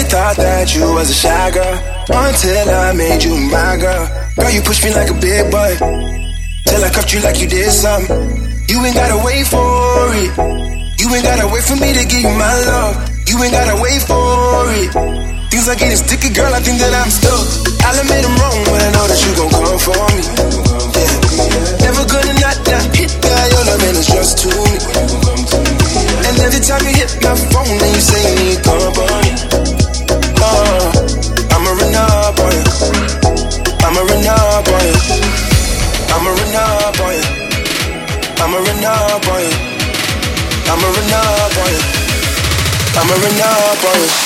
thought that you was a shy girl until I made you my girl. Girl, you pushed me like a big boy till I cuffed you like you did something. You ain't gotta wait for it. You ain't gotta wait for me to give you my love. You ain't gotta wait for it. Things are getting sticky, girl, I think that I'm stuck. I'll admit I'm wrong, but I know that you gon' come for me. Yeah. Never gonna not hit that, your loving is just to me. And every time you hit my phone, then you say you need company. I'ma run up on you. I'ma run up on you. I'ma run up on you. I'ma run up on you. I'ma run up on you. I'ma run up on you.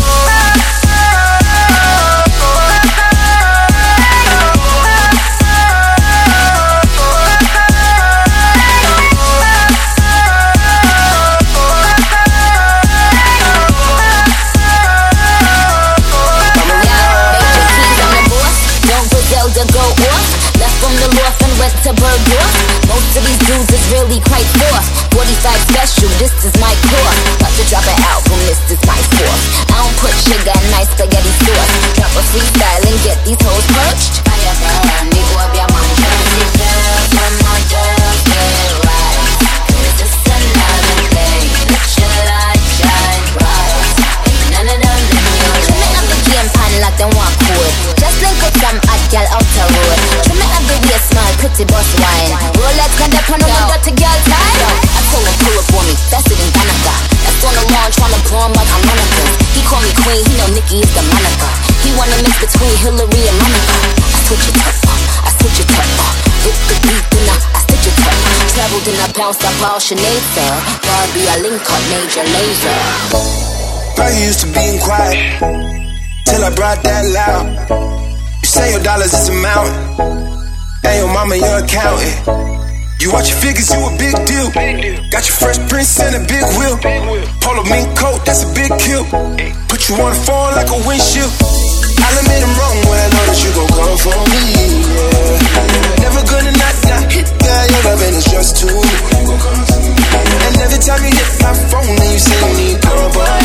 To go off, left from the loft and west to Bergdorf. Most of these dudes is really quite forth. 45 special, this is my core. About to drop an album, this is my fourth. I don't put sugar in my spaghetti sauce. Drop a freestyle and get these hoes perched. Fire burn, me boy be a man. Jersey girl, from my girls get right. Cause it's another day. Let your light shine bright. Ain't none of them in your life. Trimming up the game pan like them walk cool. Just link up some hot girl out the road. Trimming up the waist, smile, pretty boss wine. Rolex can depend on the dirty girl time. I told him pull up on me, that's it in Canada. That's on the lawn tryna blow him like I'm Monica. He call me queen, he know Nikki is the Monica. He wanna mix between Hillary and Monica. I switch it up, I switch it up. Hit the beat and I stitch it up. Traveled and I bounced up all Sinead, sir. Barbie, I link up Major Lazer. Girl, you used to being quiet till I brought that loud. You say your dollars is a mountain, and your mama your accountant. You watch your figures, you a big deal. Got your fresh prince and a big wheel. Polo mink coat, that's a big kill. Put you on the phone like a windshield. I'll admit I'm wrong when I know that you gon' come for me. Yeah. Never gonna not hit that, your loving is just too me. And every time you hit my phone, then you say you need company.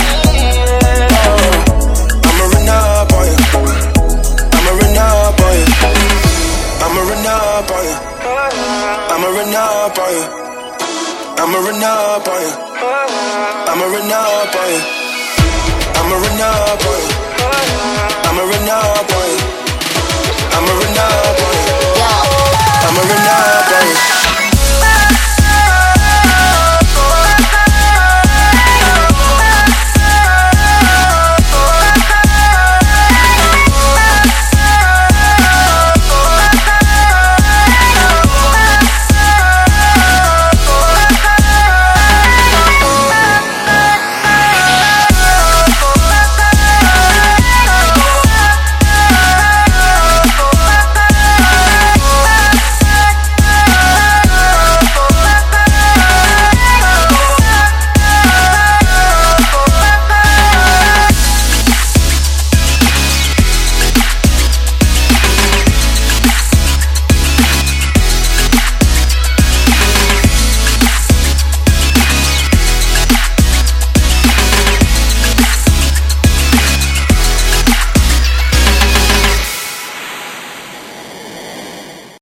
I'ma run up on you. I'ma run up on you. I'ma run up on you. I'ma run up on you. I'ma run up on you. I'ma run up on you. I'ma run up on you. I'ma run up on you. I'ma run